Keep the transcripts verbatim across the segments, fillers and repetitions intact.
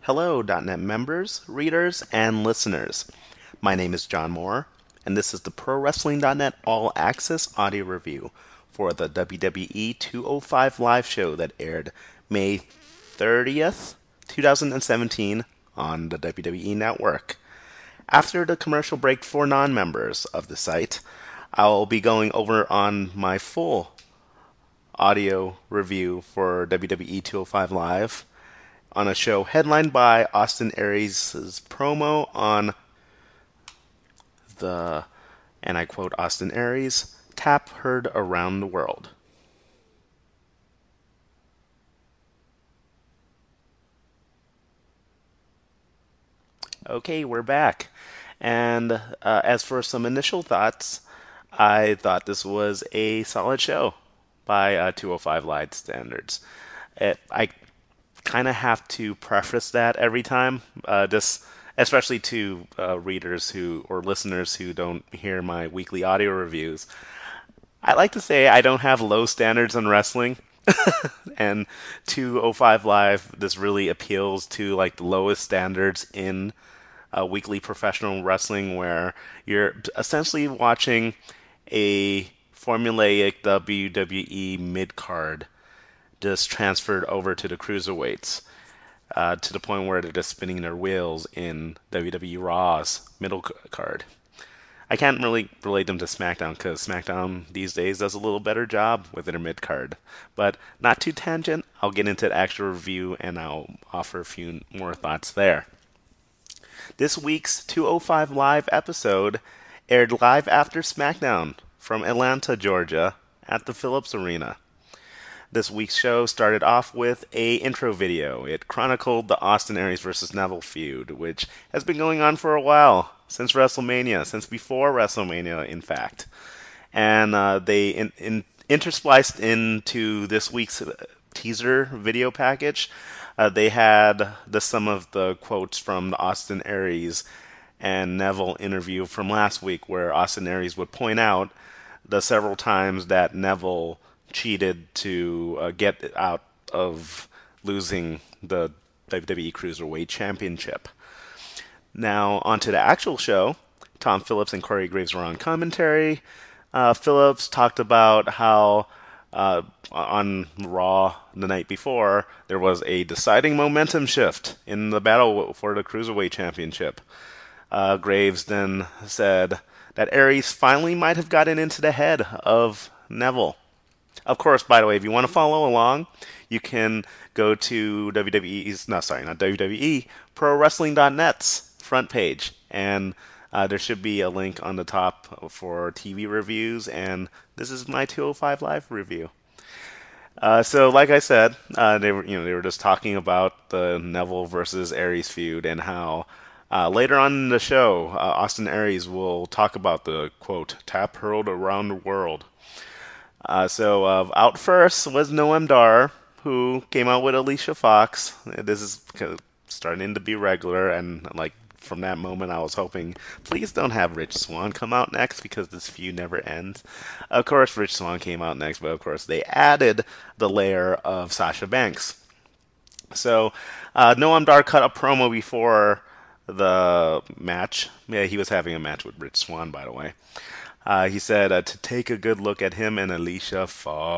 Hello, .dot .NET members, readers, and listeners. My name is John Moore, and this is the Pro Wrestling dot net All Access audio review for the W W E two oh five live show that aired May thirtieth, twenty seventeen on the W W E Network. After the commercial break for non-members of the site, I'll be going over on my full audio review for W W E two oh five Live on a show headlined by Austin Aries' promo on the, and I quote Austin Aries, tap heard around the world. Okay, we're back. And uh, as for some initial thoughts, I thought this was a solid show by uh, two oh five Live standards. It, I kind of have to preface that every time, uh, just especially to uh, readers who or listeners who don't hear my weekly audio reviews. I like to say I don't have low standards on wrestling, and two oh five Live this really appeals to like the lowest standards in uh, weekly professional wrestling, where you're essentially watching a formulaic W W E mid card just transferred over to the cruiserweights, uh, to the point where they're just spinning their wheels in W W E Raw's middle card. I can't really relate them to SmackDown because SmackDown these days does a little better job with their mid card. But not too tangent, I'll get into the actual review and I'll offer a few more thoughts there. This week's two oh five Live episode aired live after SmackDown from Atlanta, Georgia at the Phillips Arena. This week's show started off with a intro video. It chronicled the Austin Aries versus Neville feud, which has been going on for a while, since WrestleMania, since before WrestleMania, in fact. And uh, they in, in, interspliced into this week's teaser video package. Uh, they had the some of the quotes from the Austin Aries and Neville interview from last week, where Austin Aries would point out the several times that Neville cheated to uh, get out of losing the W W E Cruiserweight Championship. Now, onto the actual show. Tom Phillips and Corey Graves were on commentary. Uh, Phillips talked about how uh, on Raw the night before, there was a deciding momentum shift in the battle for the Cruiserweight Championship. Uh, Graves then said that Aries finally might have gotten into the head of Neville. Of course, by the way, if you want to follow along, you can go to W W E's, no, sorry, not W W E, Pro Wrestling dot net's front page. And uh, there should be a link on the top for T V reviews. And this is my two oh five Live review. Uh, so, like I said, uh, they were, you know, they were just talking about the Neville versus Aries feud and how uh, later on in the show, uh, Austin Aries will talk about the quote tap hurled around the world. Uh, so uh, out first was Noam Dar, who came out with Alicia Fox. This is starting to be regular, and like from that moment, I was hoping, please don't have Rich Swann come out next because this feud never ends. Of course, Rich Swann came out next, but of course they added the layer of Sasha Banks. So uh, Noam Dar cut a promo before the match. Yeah, he was having a match with Rich Swann, by the way. Uh, he said uh, to take a good look at him and Alicia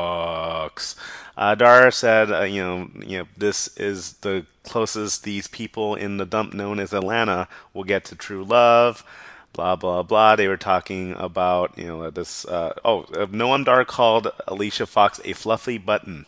Fox. Uh, Dar said, uh, you know, you know, this is the closest these people in the dump known as Atlanta will get to true love. Blah blah blah. They were talking about, you know, this. Uh, oh, Noam Dar called Alicia Fox a fluffy button.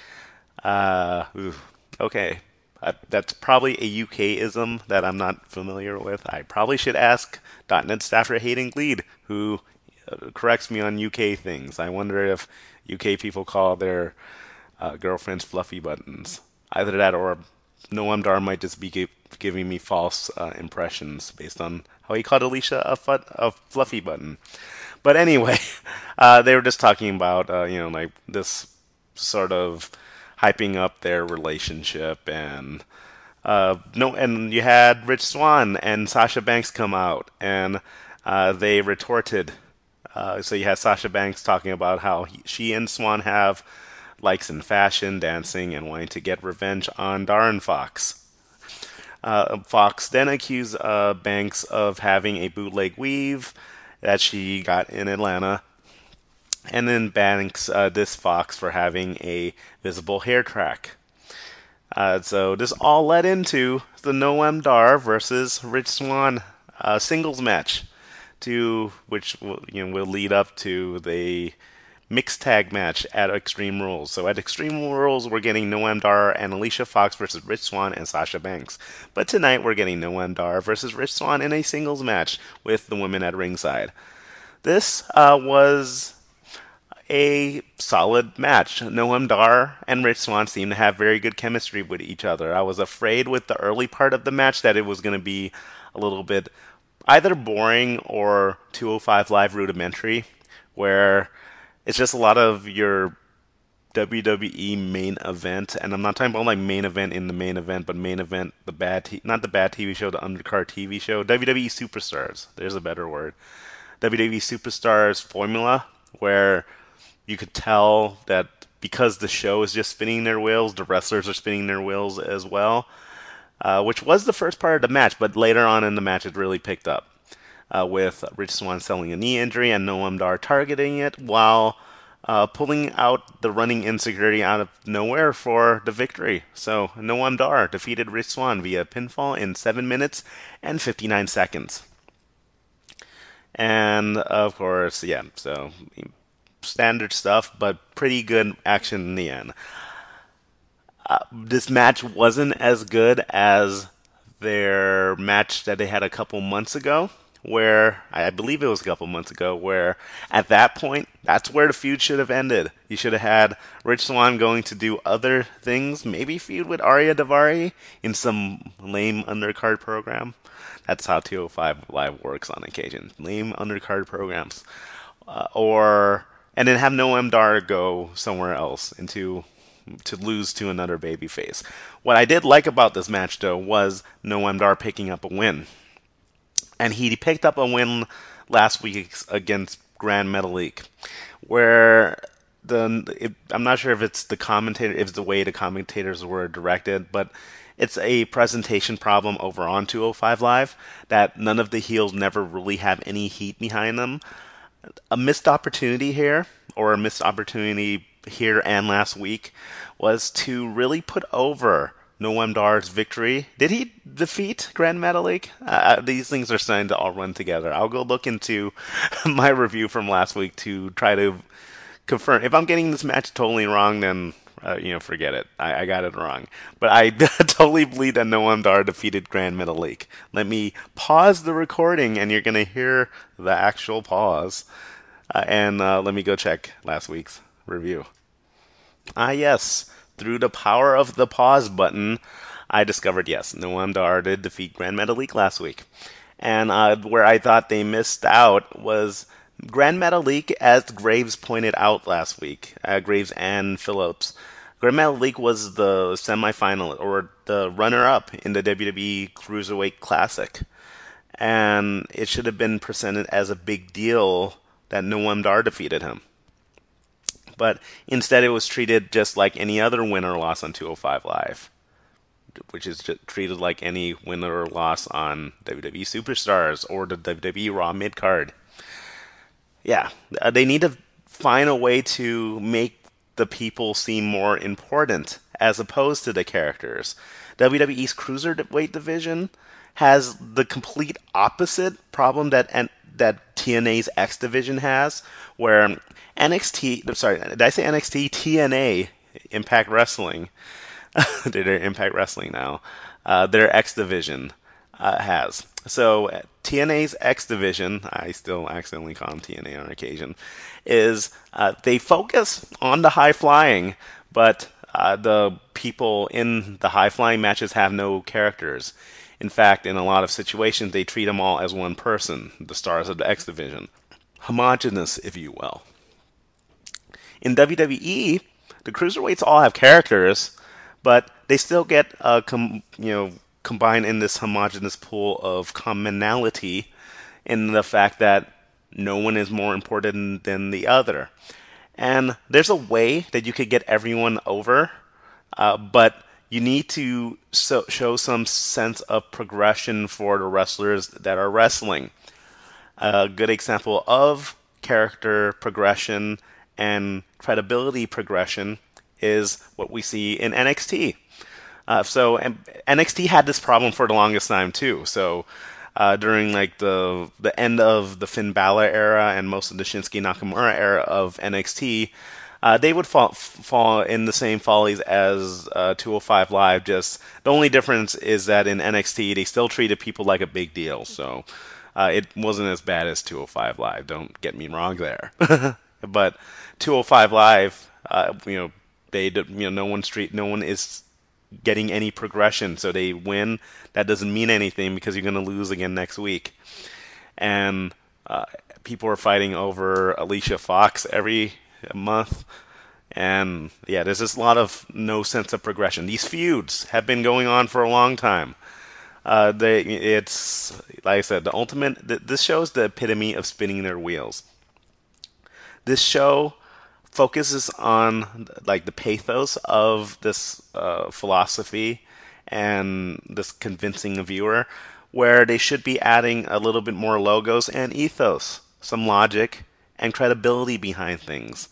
Uh, ooh, okay. Uh, that's probably a U K-ism that I'm not familiar with. I probably should ask .NET staffer Hayden Gleed, who corrects me on U K things. I wonder if U K people call their uh, girlfriends fluffy buttons. Either that or Noam Dar might just be give, giving me false uh, impressions based on how he called Alicia a, fut, a fluffy button. But anyway, uh, they were just talking about, uh, you know, like this sort of hyping up their relationship, and uh, no, and you had Rich Swann and Sasha Banks come out, and uh, they retorted. Uh, so you had Sasha Banks talking about how he, she and Swann have likes in fashion, dancing, and wanting to get revenge on Darren Fox. Uh, Fox then accused uh, Banks of having a bootleg weave that she got in Atlanta, and then Banks uh, dissed Fox for having a visible hair track. Uh, so this all led into the Noam Dar versus Rich Swann uh, singles match, to which will, you know will lead up to the mixed tag match at Extreme Rules. So at Extreme Rules, we're getting Noam Dar and Alicia Fox versus Rich Swann and Sasha Banks. But tonight, we're getting Noam Dar versus Rich Swann in a singles match with the women at ringside. This uh, was a solid match. Noam Dar and Rich Swann seem to have very good chemistry with each other. I was afraid with the early part of the match that it was going to be a little bit either boring or two oh five Live rudimentary, where it's just a lot of your W W E main event, and I'm not talking about like main event in the main event, but main event, the bad, t- not the bad T V show, the undercard T V show, W W E Superstars. There's a better word. W W E Superstars formula, where you could tell that because the show is just spinning their wheels, the wrestlers are spinning their wheels as well, uh, which was the first part of the match, but later on in the match it really picked up, uh, with Rich Swann selling a knee injury and Noam Dar targeting it while uh, pulling out the running insecurity out of nowhere for the victory. So Noam Dar defeated Rich Swann via pinfall in seven minutes and fifty-nine seconds. And of course, yeah, so standard stuff, but pretty good action in the end. Uh, this match wasn't as good as their match that they had a couple months ago, where I believe it was a couple months ago, where at that point, that's where the feud should have ended. You should have had Rich Swann going to do other things, maybe feud with Arya Daivari in some lame undercard program. That's how two oh five Live works on occasion. Lame undercard programs. Uh, or and then have Noam Dar go somewhere else into to lose to another babyface. What I did like about this match, though, was Noam Dar picking up a win. And he picked up a win last week against Grand Metalik, where the it, I'm not sure if it's the commentator, if it's the way the commentators were directed, but it's a presentation problem over on two oh five Live that none of the heels never really have any heat behind them. A missed opportunity here, or a missed opportunity here and last week, was to really put over Noam Dar's victory. Did he defeat Grand Metalik? Uh, these things are starting to all run together. I'll go look into my review from last week to try to confirm. If I'm getting this match totally wrong, then uh, you know, forget it. I, I got it wrong. But I totally believe that Noam Dar defeated Grand Metalik. Let me pause the recording, and you're going to hear the actual pause. Uh, and uh, let me go check last week's review. Ah, yes. Through the power of the pause button, I discovered, yes, Noam Dar did defeat Grand Metalik last week. And uh, where I thought they missed out was Grand Metalik, as Graves pointed out last week, uh, Graves and Phillips. Grand Metalik was the semifinal, or the runner-up in the W W E Cruiserweight Classic. And it should have been presented as a big deal that Noam Dar defeated him. But instead it was treated just like any other win or loss on two oh five Live, which is just treated like any win or loss on W W E Superstars or the W W E Raw Midcard. Yeah, they need to find a way to make the people seem more important as opposed to the characters. W W E's Cruiserweight division has the complete opposite problem that and that T N A's X division has, where N X T, sorry, did I say N X T? T N A, Impact Wrestling, they're Impact Wrestling now, uh, their X division uh, has. So T N A's X division, I still accidentally call them T N A on occasion, is uh, they focus on the high flying, but uh, the people in the high flying matches have no characters. In fact, in a lot of situations, they treat them all as one person, the stars of the X division. Homogenous, if you will. In W W E, the cruiserweights all have characters, but they still get uh, com- you know combined in this homogenous pool of commonality in the fact that no one is more important than the other. And there's a way that you could get everyone over, uh, but you need to so, show some sense of progression for the wrestlers that are wrestling. A good example of character progression and credibility progression is what we see in N X T. Uh, so and N X T had this problem for the longest time too. So uh, during like the the end of the Finn Balor era and most of the Shinsuke Nakamura era of N X T, uh, they would fall fall in the same follies as uh, two oh five Live. Just the only difference is that in N X T they still treated people like a big deal. So uh, it wasn't as bad as two oh five Live. Don't get me wrong there. But two oh five Live, uh, you know, they you know no one street no one is getting any progression. So they win. That doesn't mean anything because you're going to lose again next week. And uh, people are fighting over Alicia Fox every month. And yeah, there's just a lot of no sense of progression. These feuds have been going on for a long time. Uh, they, it's like I said, the ultimate. Th- this shows the epitome of spinning their wheels. This show focuses on like the pathos of this uh, philosophy and this convincing a viewer, where they should be adding a little bit more logos and ethos, some logic and credibility behind things.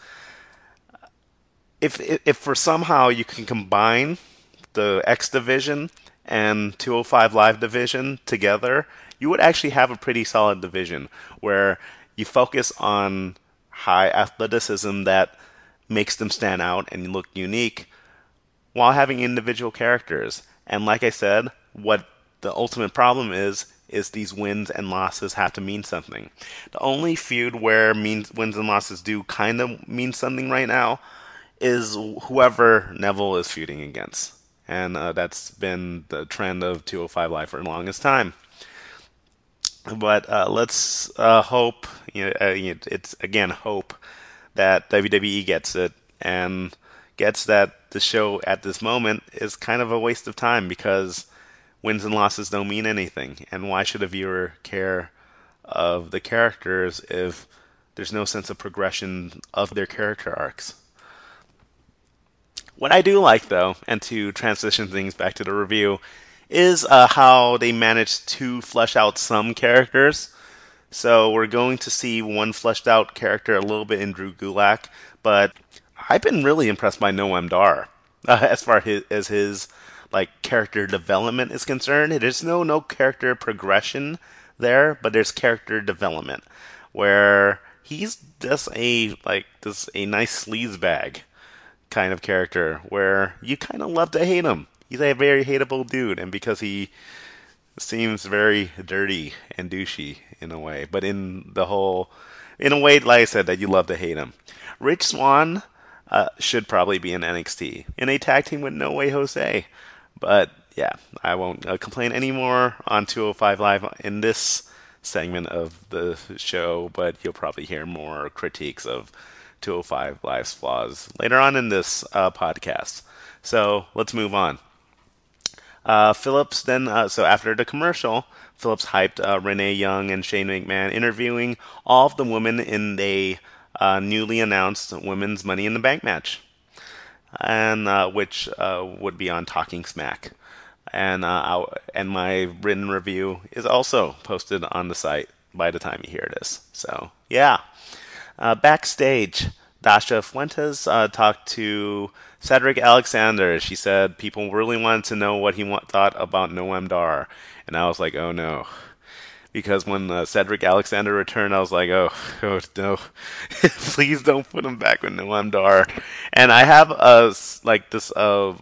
If if for somehow you can combine the X division and two oh five Live division together, you would actually have a pretty solid division where you focus on high athleticism that makes them stand out and look unique while having individual characters. And like I said, what the ultimate problem is is these wins and losses have to mean something. The only feud where means wins and losses do kind of mean something right now is whoever Neville is feuding against. And uh, that's been the trend of two oh five Live for the longest time. But uh, let's uh, hope, you know, uh, it's again hope that W W E gets it and gets that the show at this moment is kind of a waste of time because wins and losses don't mean anything. And why should a viewer care of the characters if there's no sense of progression of their character arcs? What I do like, though, and to transition things back to the review, is uh, how they managed to flesh out some characters. So we're going to see one fleshed out character a little bit in Drew Gulak, but I've been really impressed by Noam Dar uh, as far his, as his like character development is concerned. There's no no character progression there, but there's character development where he's just a like this a nice sleaze bag kind of character where you kind of love to hate him. He's a very hateable dude, and because he seems very dirty and douchey in a way, but in the whole, in a way, like I said, that you love to hate him. Rich Swann uh, should probably be in N X T in a tag team with No Way Jose, but yeah, I won't uh, complain anymore on two oh five Live in this segment of the show, but you'll probably hear more critiques of two oh five Live's flaws later on in this uh, podcast. So let's move on. Uh, Phillips then, uh, so after the commercial, Phillips hyped uh, Renee Young and Shane McMahon interviewing all of the women in the uh, newly announced Women's Money in the Bank match, and uh, which uh, would be on Talking Smack. And uh, and my written review is also posted on the site by the time you hear this. So yeah, uh, backstage, Dasha Fuentes uh, talked to Cedric Alexander. She said people really wanted to know what he want, thought about Noam Dar. And I was like, oh no. Because when uh, Cedric Alexander returned, I was like, oh, oh no. Please don't put him back with Noam Dar. And I have a, like this uh,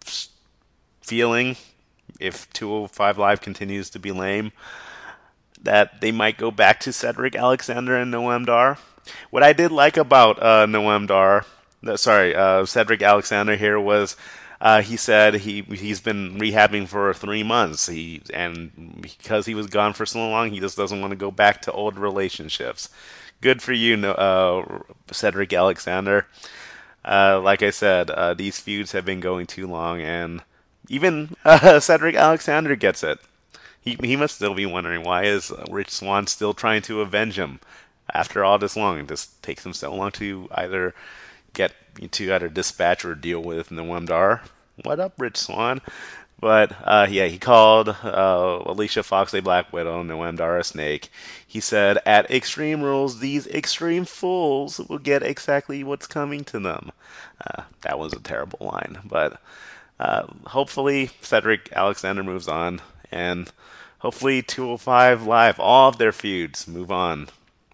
feeling, if two oh five Live continues to be lame, that they might go back to Cedric Alexander and Noam Dar. What I did like about uh, Noam Dar, no, sorry, uh, Cedric Alexander here was uh, he said he he's been rehabbing for three months. He and because he was gone for so long, he just doesn't want to go back to old relationships. Good for you, no, uh, Cedric Alexander. Uh, like I said, uh, these feuds have been going too long, and even uh, Cedric Alexander gets it. He he must still be wondering why is Rich Swann still trying to avenge him after all this long. It just takes him so long to either get to either dispatch or deal with Noam Dar. What up, Rich Swan? But uh, yeah, he called uh, Alicia Fox a Black Widow and Noam Dar a snake. He said, "At Extreme Rules, these extreme fools will get exactly what's coming to them." Uh, that was a terrible line, but uh, hopefully Cedric Alexander moves on, and hopefully two oh five Live, all of their feuds move on.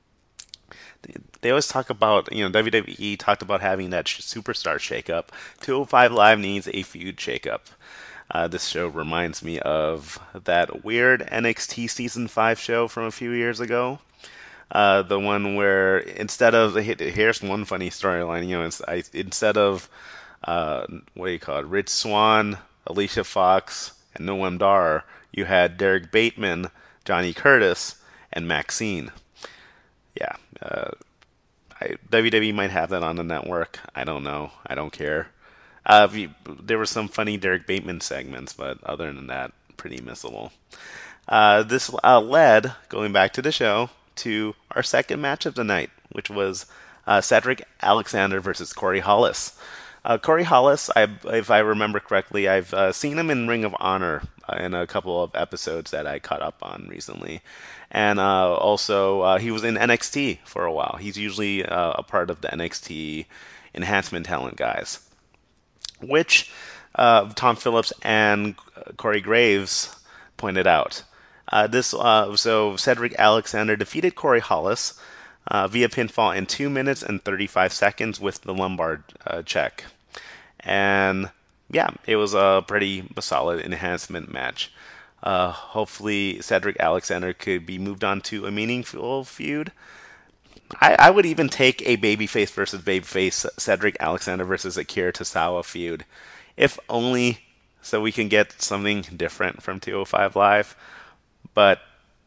They always talk about, you know, W W E talked about having that superstar shakeup. two oh five Live needs a feud shakeup. Uh, this show reminds me of that weird N X T season five show from a few years ago. Uh, the one where instead of here's one funny storyline, you know, it's, I, instead of uh, what do you call it, Rich Swan, Alicia Fox, and Noam Dar, you had Derek Bateman, Johnny Curtis, and Maxine. Yeah, uh, I, W W E might have that on the network. I don't know. I don't care. Uh, you, there were some funny Derek Bateman segments, but other than that, pretty missable. Uh, this uh, led, going back to the show, to our second match of the night, which was uh, Cedric Alexander versus Corey Hollis. Uh, Corey Hollis, I, if I remember correctly, I've uh, seen him in Ring of Honor uh, in a couple of episodes that I caught up on recently. And uh, also, uh, he was in N X T for a while. He's usually uh, a part of the N X T enhancement talent guys, which uh, Tom Phillips and Corey Graves pointed out. Uh, this uh, so Cedric Alexander defeated Corey Hollis uh, via pinfall in two minutes and thirty-five seconds with the lumbar uh, check, and yeah, it was a pretty solid enhancement match. Uh, hopefully, Cedric Alexander could be moved on to a meaningful feud. I, I would even take a babyface versus babyface Cedric Alexander versus Akira Tozawa feud, if only so we can get something different from two oh five Live. But,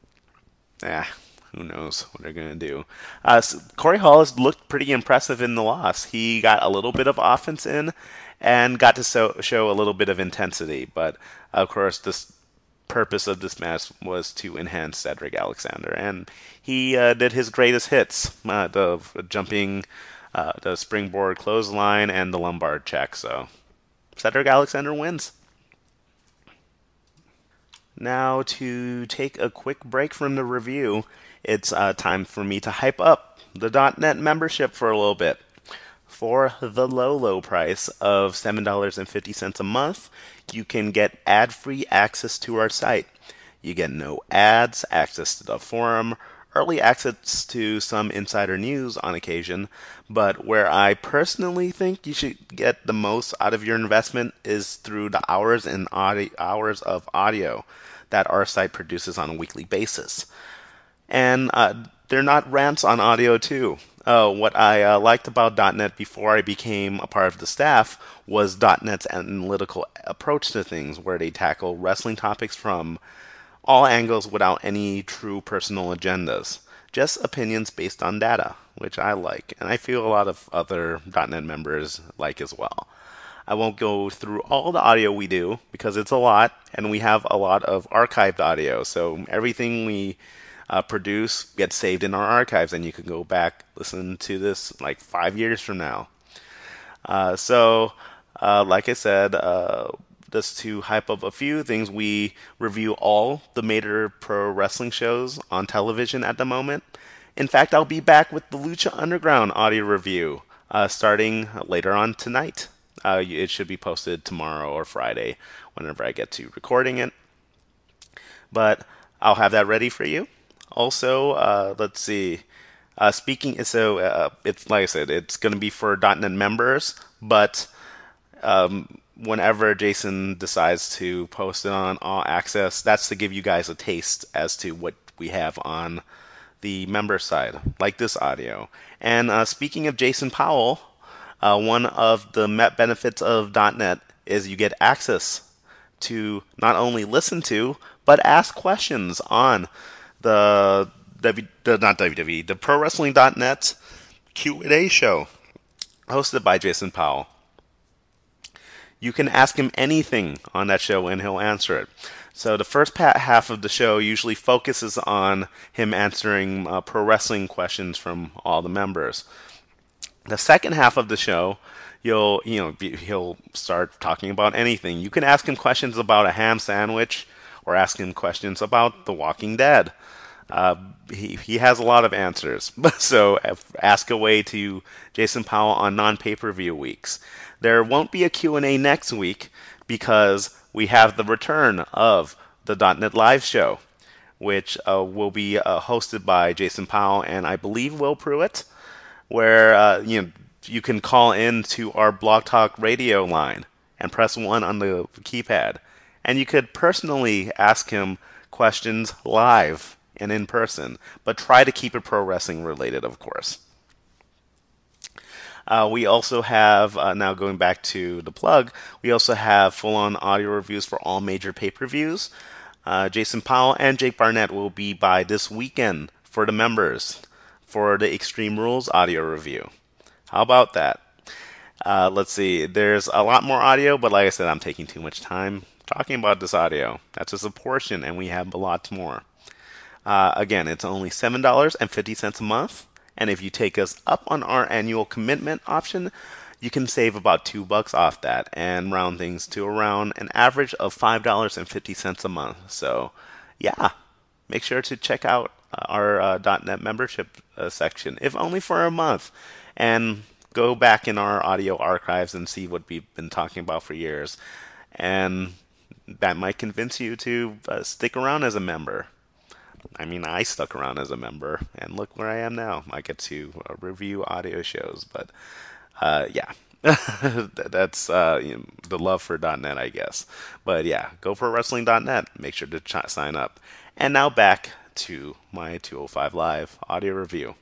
eh, who knows what they're going to do. Uh, so Corey Hollis looked pretty impressive in the loss. He got a little bit of offense in and got to so, show a little bit of intensity. But, of course, this purpose of this match was to enhance Cedric Alexander, and he uh, did his greatest hits: uh, the jumping, uh, the springboard clothesline, and the lumbar check. So Cedric Alexander wins. Now, to take a quick break from the review, it's uh, time for me to hype up the .dot net membership for a little bit. For the low, low price of seven dollars and fifty cents a month, you can get ad-free access to our site. You get no ads, access to the forum, early access to some insider news on occasion, but where I personally think you should get the most out of your investment is through the hours and audio, hours of audio that our site produces on a weekly basis. And uh, they're not rants on audio too. Uh, what I uh, liked about .dot net before I became a part of the staff was .dot net's analytical approach to things, where they tackle wrestling topics from all angles without any true personal agendas. Just opinions based on data, which I like, and I feel a lot of other .dot net members like as well. I won't go through all the audio we do because it's a lot, and we have a lot of archived audio, so everything we Uh, produce gets saved in our archives, and you can go back listen to this like five years from now. Uh, so, uh, like I said, uh, just to hype up a few things, we review all the major pro wrestling shows on television at the moment. In fact, I'll be back with the Lucha Underground audio review uh, starting later on tonight. Uh, it should be posted tomorrow or Friday, whenever I get to recording it. But I'll have that ready for you. Also, uh, let's see. Uh, speaking, so uh, it's like I said, it's going to be for .dot net members, but um, whenever Jason decides to post it on All Access, that's to give you guys a taste as to what we have on the member side, like this audio. And uh, speaking of Jason Powell, uh, one of the met benefits of .dot net is you get access to not only listen to, but ask questions on the, w, the not W W E, the Pro Wrestling .dot net Q and A show hosted by Jason Powell. You can ask him anything on that show and he'll answer it. So the first half of the show usually focuses on him answering uh, pro wrestling questions from all the members. The second half of the show You'll, you know, be- he'll start talking about anything. You can ask him questions about a ham sandwich, or ask him questions about The Walking Dead. Uh, he he has a lot of answers. So ask away to Jason Powell on non pay per view weeks. There won't be a Q and A next week because we have the return of the .dot .net Live show, which uh, will be uh, hosted by Jason Powell and I believe Will Pruitt, where uh, you know you can call in to our Blog Talk Radio line and press one on the keypad, and you could personally ask him questions live and in person, but try to keep it pro wrestling related, of course. Uh, we also have, uh, now going back to the plug, we also have full on audio reviews for all major pay per views. Uh, Jason Powell and Jake Barnett will be by this weekend for the members for the Extreme Rules audio review. How about that? Uh, let's see, there's a lot more audio, but like I said, I'm taking too much time talking about this audio. That's just a portion, and we have a lot more. Uh, again, it's only seven dollars and fifty cents a month. And if you take us up on our annual commitment option, you can save about two bucks off that and round things to around an average of five dollars and fifty cents a month. So, yeah, make sure to check out uh, our uh, .dot .net membership uh, section, if only for a month, and go back in our audio archives and see what we've been talking about for years. And that might convince you to uh, stick around as a member. I mean, I stuck around as a member, and look where I am now. I get to uh, review audio shows, but uh, yeah, that's uh, you know, the love for .dot .net, I guess. But yeah, go for wrestling dot net. Make sure to ch- sign up. And now back to my two oh five Live audio review.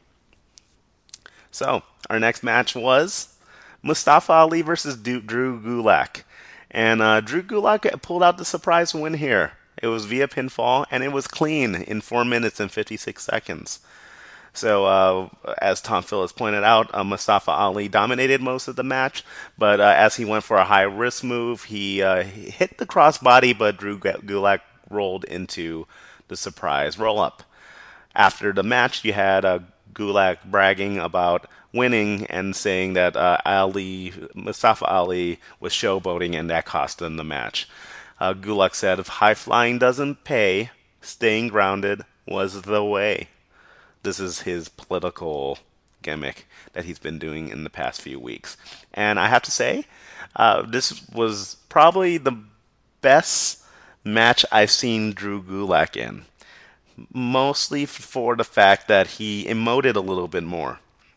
So, our next match was Mustafa Ali versus Drew Gulak. And uh, Drew Gulak pulled out the surprise win here. It was via pinfall, and it was clean in four minutes and fifty-six seconds. So, uh, as Tom Phillips pointed out, uh, Mustafa Ali dominated most of the match, but uh, as he went for a high risk move, he, uh, he hit the crossbody, but Drew Gulak rolled into the surprise roll up. After the match, you had uh, Gulak bragging about winning and saying that uh, Ali, Mustafa Ali, was showboating, and that cost him the match. Uh, Gulak said, "If high flying doesn't pay, staying grounded was the way." This is his political gimmick that he's been doing in the past few weeks. And I have to say, uh, this was probably the best match I've seen Drew Gulak in. Mostly for the fact that he emoted a little bit more.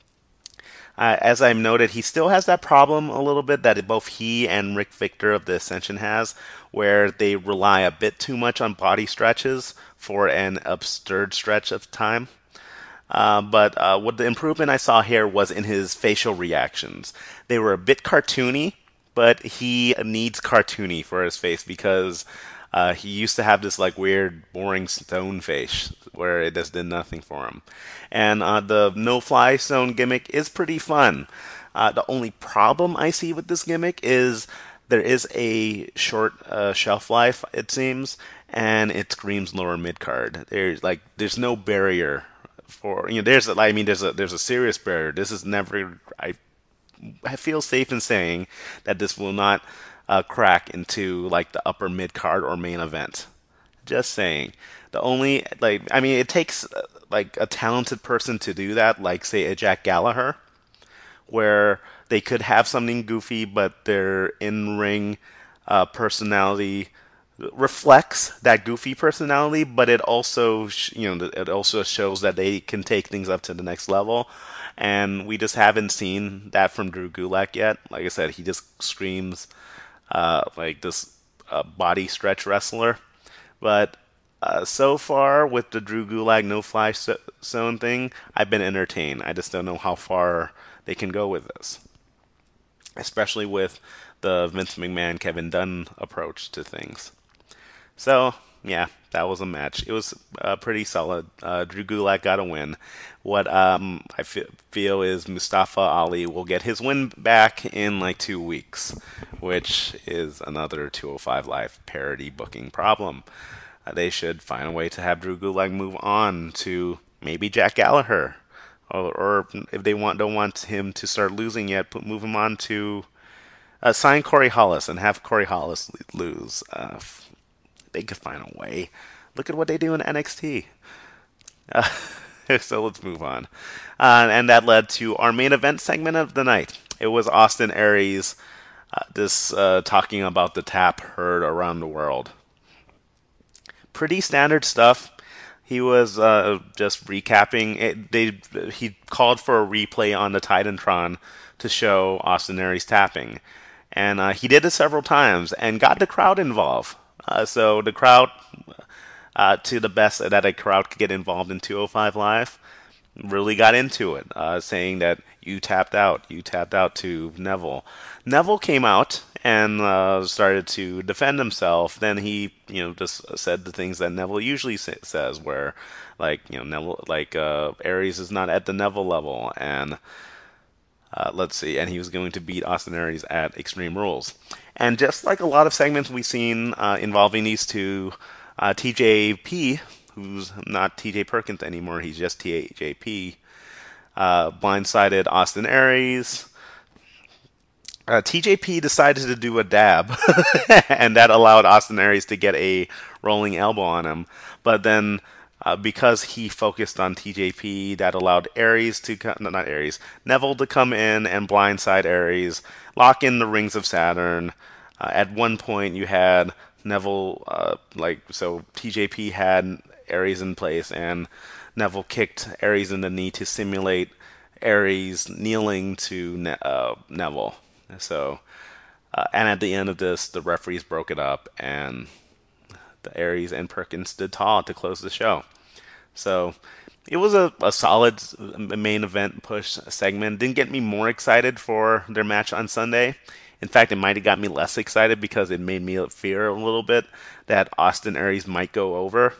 Uh, as I've noted, he still has that problem a little bit that both he and Rick Victor of the Ascension has, where they rely a bit too much on body stretches for an absurd stretch of time. Uh, but uh, what the improvement I saw here was in his facial reactions. They were a bit cartoony, but he needs cartoony for his face because uh, he used to have this like weird, boring stone face where it just did nothing for him. And uh, the no-fly stone gimmick is pretty fun. Uh, the only problem I see with this gimmick is there is a short uh, shelf life, it seems, and it screams lower mid card. There's like there's no barrier for you know. There's I mean there's a there's a serious barrier. This is never I I feel safe in saying that this will not uh, crack into like the upper mid card or main event. Just saying. The only like I mean it takes uh, like a talented person to do that, like say a Jack Gallagher, where they could have something goofy, but their in-ring uh, personality reflects that goofy personality, but it also you know it also shows that they can take things up to the next level. And we just haven't seen that from Drew Gulak yet. Like I said, he just screams uh, like this uh, body stretch wrestler. But uh, so far with the Drew Gulak no fly zone thing, I've been entertained. I just don't know how far they can go with this, especially with the Vince McMahon Kevin Dunn approach to things. So yeah, that was a match. It was uh, pretty solid. Uh, Drew Gulak got a win. What um, I f- feel is Mustafa Ali will get his win back in like two weeks, which is another two oh five Live parody booking problem. Uh, they should find a way to have Drew Gulak move on to maybe Jack Gallagher, or, or if they want don't want him to start losing yet, put move him on to Uh, sign Corey Hollis and have Corey Hollis lose. Uh, they could find a way. Look at what they do in N X T. Uh, so let's move on. Uh, and that led to our main event segment of the night. It was Austin Aries, uh, this uh, talking about the tap heard around the world. Pretty standard stuff. He was uh, just recapping. It, they he called for a replay on the Titantron to show Austin Aries tapping, and uh, he did it several times and got the crowd involved. Uh, so the crowd, uh, to the best that a crowd could get involved in two oh five Live, really got into it, uh, saying that you tapped out, you tapped out to Neville. Neville came out and uh, started to defend himself. Then he, you know, just said the things that Neville usually say, says, where, like, you know, Neville, like uh, Aries is not at the Neville level, and uh, let's see, and he was going to beat Austin Aries at Extreme Rules. And just like a lot of segments we've seen uh, involving these two, uh, T J P, who's not T J Perkins anymore, he's just T J P, uh, blindsided Austin Aries. Uh, T J P decided to do a dab, and that allowed Austin Aries to get a rolling elbow on him. But then, uh, because he focused on T J P, that allowed Aries to come, no, not Aries, Neville to come in and blindside Aries, lock in the Rings of Saturn. Uh, at one point, you had Neville, uh, like, so T J P had Aries in place, and Neville kicked Aries in the knee to simulate Aries kneeling to ne- uh, Neville. So, uh, and at the end of this, the referees broke it up, and the Aries and Perkins stood tall to close the show. So, it was a, a solid main event push segment. Didn't get me more excited for their match on Sunday. In fact, it might have got me less excited because it made me fear a little bit that Austin Aries might go over.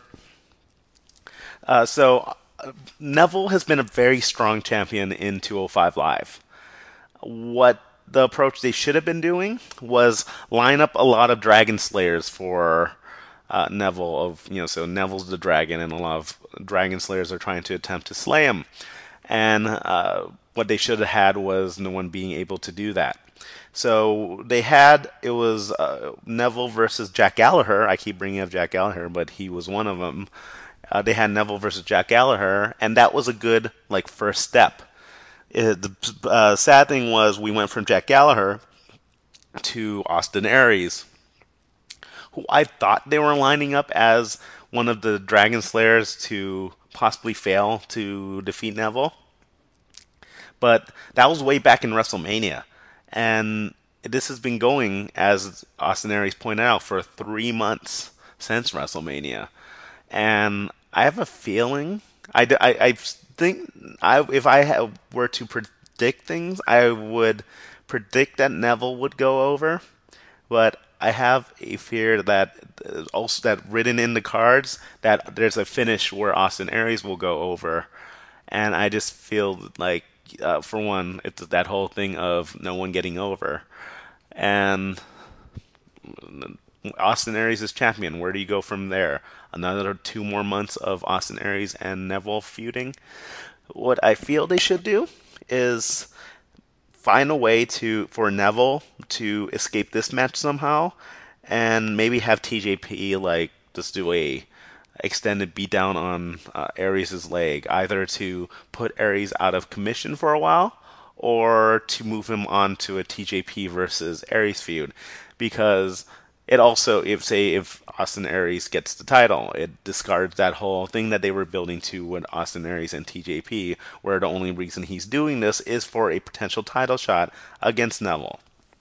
Uh, so, uh, Neville has been a very strong champion in two oh five Live. What the approach they should have been doing was line up a lot of Dragon Slayers for uh, Neville. Of you know, so Neville's the dragon, and a lot of Dragon Slayers are trying to attempt to slay him. And uh, what they should have had was no one being able to do that. So they had it was uh, Neville versus Jack Gallagher. I keep bringing up Jack Gallagher, but he was one of them. Uh, they had Neville versus Jack Gallagher, and that was a good like first step. It, the uh, sad thing was we went from Jack Gallagher to Austin Aries, who I thought they were lining up as one of the Dragon Slayers to possibly fail to defeat Neville. But that was way back in WrestleMania. And this has been going, as Austin Aries pointed out, for three months since WrestleMania. And I have a feeling, I, I, I think I, if I ha- were to predict things, I would predict that Neville would go over. But I have a fear that also that written in the cards that there's a finish where Austin Aries will go over. And I just feel like, uh, for one, it's that whole thing of no one getting over. And Austin Aries is champion. Where do you go from there? Another two more months of Austin Aries and Neville feuding. What I feel they should do is find a way to for Neville to escape this match somehow, and maybe have T J P like just do a extended beatdown on uh, Aries' leg, either to put Aries out of commission for a while, or to move him on to a T J P versus Aries feud, because it also, if say if Austin Aries gets the title, it discards that whole thing that they were building to with Austin Aries and T J P, where the only reason he's doing this is for a potential title shot against Neville.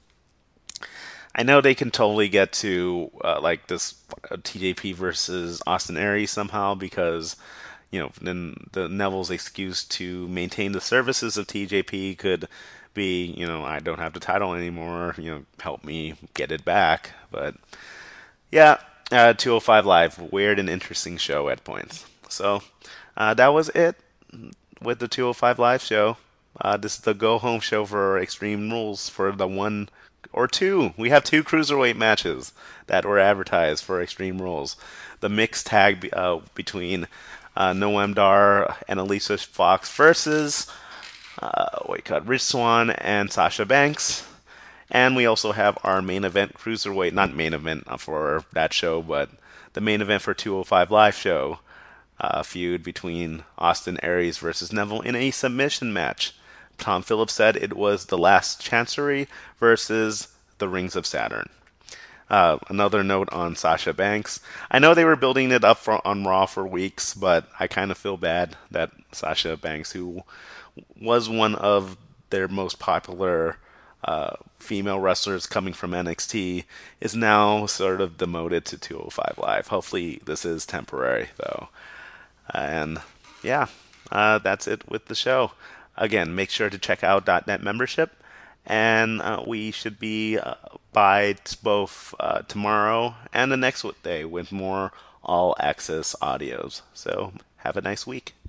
I know they can totally get to uh, like this uh, T J P versus Austin Aries somehow, because you know then the Neville's excuse to maintain the services of T J P could be, you know, I don't have the title anymore, you know, help me get it back. But yeah, uh, two oh five Live, weird and interesting show at points. So uh, that was it with the two oh five Live show. Uh, this is the go home show for Extreme Rules for the one or two. We have two cruiserweight matches that were advertised for Extreme Rules. The mixed tag uh, between uh, Noam Dar and Alicia Fox versus uh, wait, God, Rich Swann and Sasha Banks. And we also have our main event cruiserweight, not main event for that show, but the main event for two oh five Live show uh, feud between Austin Aries versus Neville in a submission match. Tom Phillips said it was the last Chancery versus the Rings of Saturn. Uh, another note on Sasha Banks. I know they were building it up for, on Raw for weeks, but I kind of feel bad that Sasha Banks, who was one of their most popular uh, female wrestlers coming from N X T, is now sort of demoted to two oh five Live. Hopefully, this is temporary, though. And yeah, uh, that's it with the show. Again, make sure to check out .net membership, and uh, we should be uh, by t- both uh, tomorrow and the next day with more all access audios. So have a nice week.